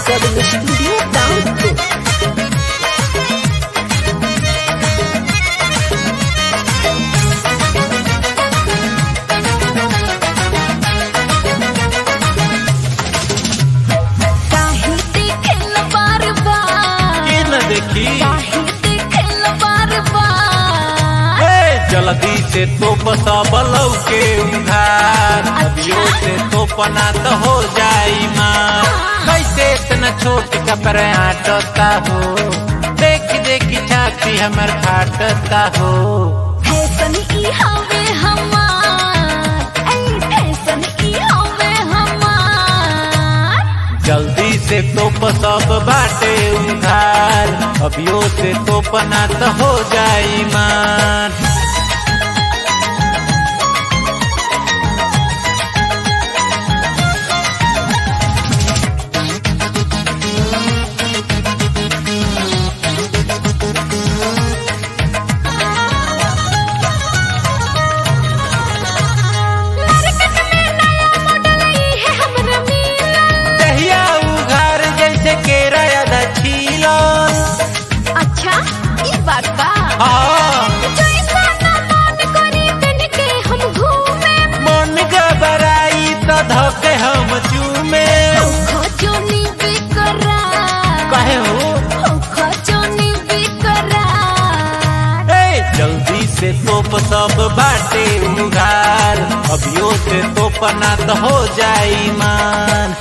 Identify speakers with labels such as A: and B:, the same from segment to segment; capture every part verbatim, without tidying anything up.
A: Recording studio Daudpur.
B: देखी जल्दी से तो बलौ के उधार अभियो से तो पना तो हो जाई माँ कैसे इतना छोट कपड़े आटता हो देख देख छाती हमर फाटता हो
A: फैशन ई हवे हमार ऐ फैशन ई हवे हमार
B: जल्दी से तो सब बाटे उधार अभियो से तो पना तो हो जाई मान
A: अच्छा ये बात बा हम घूमे
B: मन घबराई तो धोके हम चूमे
A: खजोनी बिकरा
B: कहे हो
A: खजोनी बिकरा
B: जल्दी से तो सब बाटे उधार अभियो से तो पना तो हो जाई मान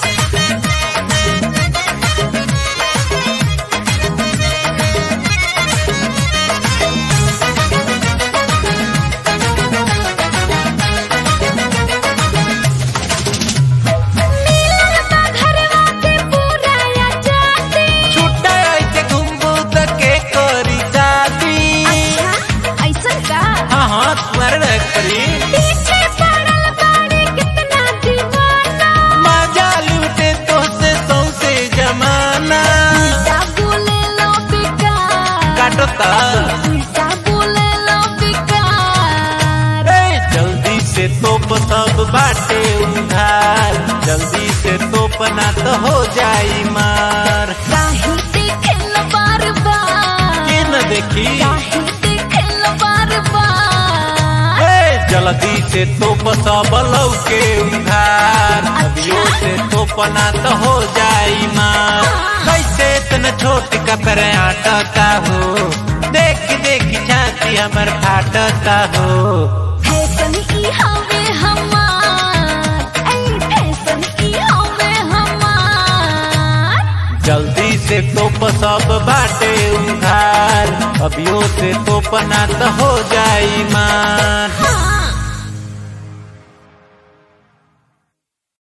B: मजा लूटे तो से सौसे जमाना काटता जल्दी से तो सब बाटे उधार जल्दी से तो पना तो हो जाई मार
A: बार बार
B: के न देखी
A: बार बार
B: जल्दी से तो बलौ के उधार अभियो से तो पना तो हो जाई माँ कैसे इतना छोट कपड़े आटता हो देख देख छाती हमर फाटता हो
A: फैशन ई हवे हमार ऐ फैशन ई हवे हमार
B: जल्दी से तो सब बाटे उधार अभियो से तो पना तो हो जाई माँ